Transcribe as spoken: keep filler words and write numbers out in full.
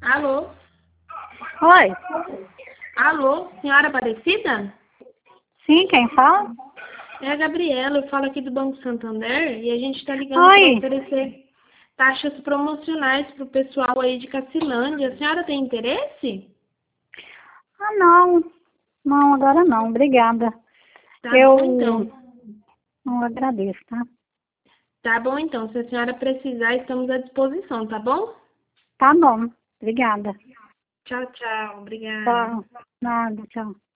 Alô? Oi, Alô, senhora Aparecida? sim, quem fala? É a Gabriela, eu falo aqui do Banco Santander e a gente está ligando para Oi, oferecer taxas promocionais para o pessoal aí de Cacilândia. A senhora tem interesse? ah não, não, agora não, obrigada. Tá bom Eu então. não agradeço, tá? Tá bom então, se a senhora precisar, estamos à disposição, tá bom? Tá bom, obrigada. Tchau, tchau. Obrigada. Tchau, nada, tchau.